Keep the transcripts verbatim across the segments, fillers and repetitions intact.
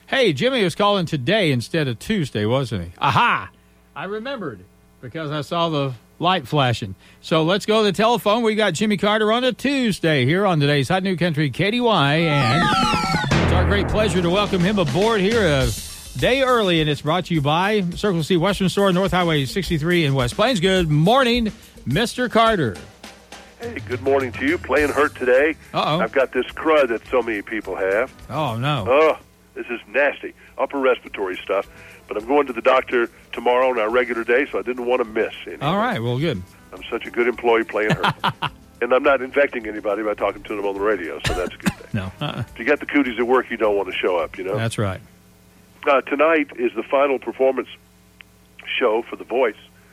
Hey, Jimmy was calling today instead of Tuesday, wasn't he? Aha! I remembered because I saw the light flashing. So let's go to the telephone. We got Jimmy Carter on a Tuesday here on today's Hot New Country K D Y, and it's our great pleasure to welcome him aboard here a day early, and it's brought to you by Circle C Western Store, North Highway sixty-three in West Plains. Good morning, Mister Carter. Hey, good morning to you. Playing hurt today. Uh-oh. I've got this crud that so many people have. Oh, no. Oh, this is nasty. Upper respiratory stuff. But I'm going to the doctor tomorrow on our regular day, so I didn't want to miss anything. All right, well, good. I'm such a good employee playing hurt. And I'm not infecting anybody by talking to them on the radio, so that's a good thing. No. Uh-uh. If you got the cooties at work, you don't want to show up, you know? That's right. Uh, tonight is the final performance show for The Voice.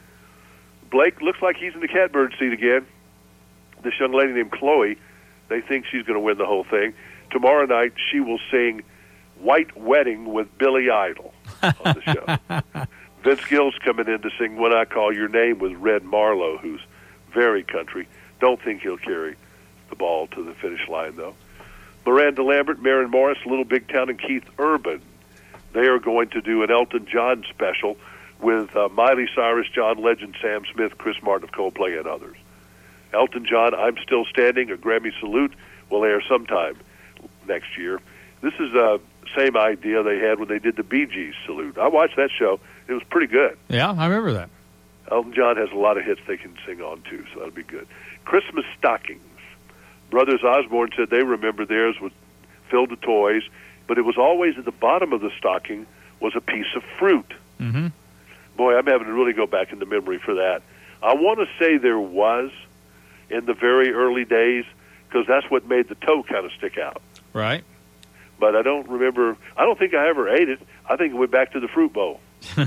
Blake looks like he's in the catbird seat again. This young lady named Chloe, they think she's going to win the whole thing. Tomorrow night, she will sing White Wedding with Billy Idol on the show. Vince Gill's coming in to sing When I Call Your Name with Red Marlowe, who's very country. Don't think he'll carry the ball to the finish line, though. Miranda Lambert, Maren Morris, Little Big Town, and Keith Urban. They are going to do an Elton John special with uh, Miley Cyrus, John Legend, Sam Smith, Chris Martin of Coldplay, and others. Elton John, I'm Still Standing, a Grammy salute, will air sometime next year. This is the same idea they had when they did the Bee Gees salute. I watched that show. It was pretty good. Yeah, I remember that. Elton John has a lot of hits they can sing on, too, so that'll be good. Christmas stockings. Brothers Osborne said they remember theirs was filled with toys, but it was always at the bottom of the stocking was a piece of fruit. Mm-hmm. Boy, I'm having to really go back into memory for that. I want to say there was in the very early days, because that's what made the toe kind of stick out. Right. But I don't remember. I don't think I ever ate it. I think it went back to the fruit bowl.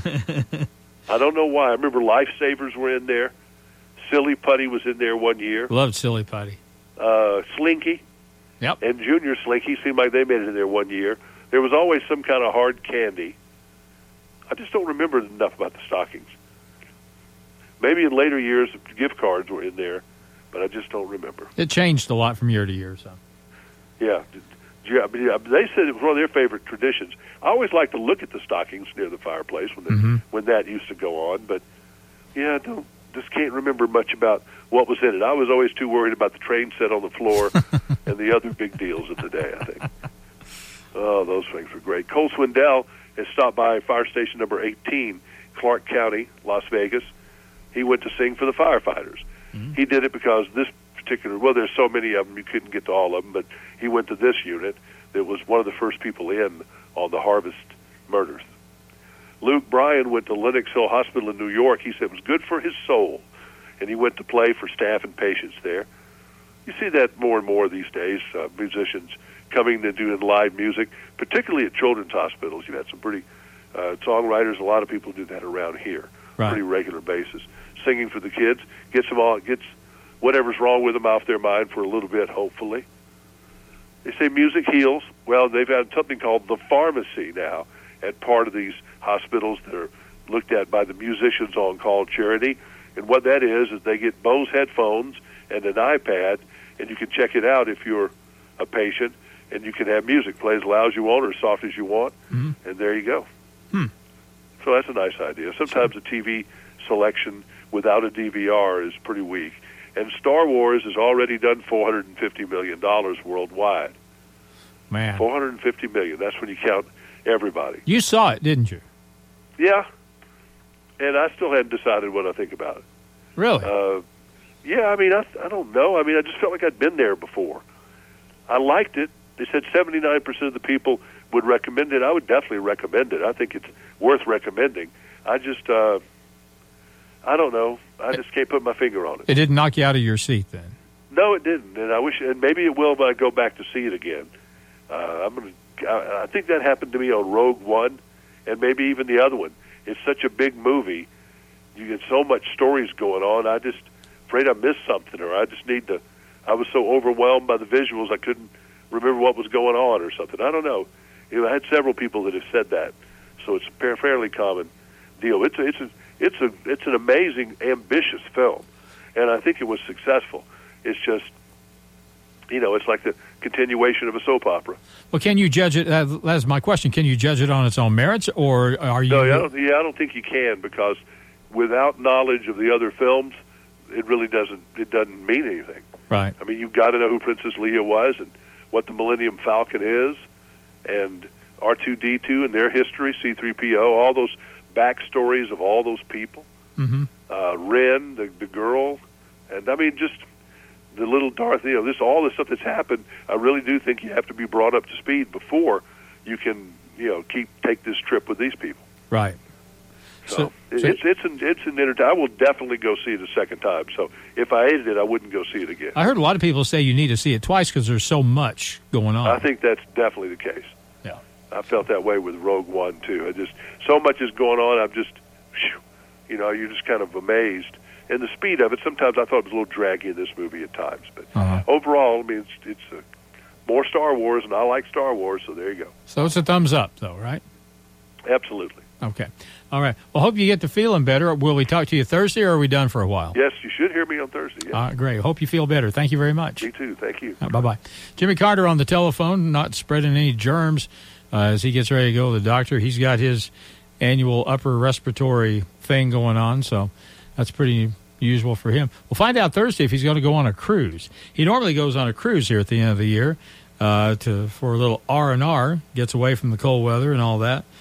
I don't know why. I remember Lifesavers were in there. Silly Putty was in there one year. Loved Silly Putty. Uh, Slinky. Yep. And Junior Slinky seemed like they made it in there one year. There was always some kind of hard candy. I just don't remember enough about the stockings. Maybe in later years, gift cards were in there, but I just don't remember. It changed a lot from year to year, so. Yeah. Yeah, they said it was one of their favorite traditions. I always like to look at the stockings near the fireplace when the, mm-hmm. when that used to go on, but yeah, I don't just can't remember much about what was in it. I was always too worried about the train set on the floor and the other big deals of the day, I think. Oh, those things were great. Cole Swindell has stopped by fire station number eighteen, Clark County, Las Vegas. He went to sing for the firefighters. Mm-hmm. He did it because this particular, well, there's so many of them, you couldn't get to all of them, but he went to this unit that was one of the first people in on the Harvest murders. Luke Bryan went to Lenox Hill Hospital in New York. He said it was good for his soul, and he went to play for staff and patients there. You see that more and more these days, uh, musicians coming to do live music, particularly at children's hospitals. You've had some pretty uh, songwriters, a lot of people do that around here, right. Pretty regular basis. Singing for the kids, gets them all, gets whatever's wrong with them off their mind for a little bit, hopefully. They say music heals. Well, they've had something called the pharmacy now at part of these hospitals that are looked at by the Musicians on Call charity. And what that is, is they get Bose headphones and an iPad, and you can check it out if you're a patient, and you can have music play as loud as you want or as soft as you want, mm-hmm. and there you go. Hmm. So that's a nice idea. Sometimes a T V selection without a D V R is pretty weak. And Star Wars has already done four hundred fifty million dollars worldwide. Man. four hundred fifty million dollars. That's when you count everybody. You saw it, didn't you? Yeah. And I still hadn't decided what I think about it. Really? Uh, yeah, I mean, I, I don't know. I mean, I just felt like I'd been there before. I liked it. They said seventy-nine percent of the people would recommend it. I would definitely recommend it. I think it's worth recommending. I just, uh, I don't know. I just can't put my finger on it. It didn't knock you out of your seat then? No, it didn't. And I wish, and maybe it will when I go back to see it again. Uh, I'm gonna. I, I think that happened to me on Rogue One, and maybe even the other one. It's such a big movie. You get so much stories going on. I just afraid I missed something, or I just need to. I was so overwhelmed by the visuals, I couldn't remember what was going on, or something. I don't know. You know, I had several people that have said that, so it's a fairly common deal. It's a, it's a, it's a, it's an amazing, ambitious film, and I think it was successful. It's just you know, it's like the continuation of a soap opera. Well, can you judge it? Uh, that's my question. Can you judge it on its own merits, or are you? No, I don't, yeah, I don't think you can, because without knowledge of the other films, it really doesn't. It doesn't mean anything. Right. I mean, you've got to know who Princess Leia was and what the Millennium Falcon is, and R two D two and their history, C three P O, all those backstories of all those people. Mm-hmm. Uh, Ren, the the girl, and I mean, just the little Darth. You know, this all this stuff that's happened. I really do think you have to be brought up to speed before you can, you know, keep take this trip with these people. Right. So, So, it's so- it's an it's an entertainment. I will definitely go see it a second time. So if I hated it, I wouldn't go see it again. I heard a lot of people say you need to see it twice because there's so much going on. I think that's definitely the case. Yeah. I felt that way with Rogue One too. I just so much is going on. I'm just, whew, you know, you're just kind of amazed. And the speed of it. Sometimes I thought it was a little draggy in this movie at times, but Uh-huh. overall, I mean, it's it's uh more Star Wars, and I like Star Wars. So there you go. So it's a thumbs up, though, right? Absolutely. Okay. All right. Well, hope you get to feeling better. Will we talk to you Thursday, or are we done for a while? Yes, you should hear me on Thursday. Yes. All right, great. Hope you feel better. Thank you very much. Me too. Thank you. Bye bye. Jimmy Carter on the telephone, not spreading any germs uh, as he gets ready to go to the doctor. He's got his annual upper respiratory thing going on, so that's pretty usual for him. We'll find out Thursday if he's going to go on a cruise. He normally goes on a cruise here at the end of the year uh, to for a little R and R, gets away from the cold weather and all that.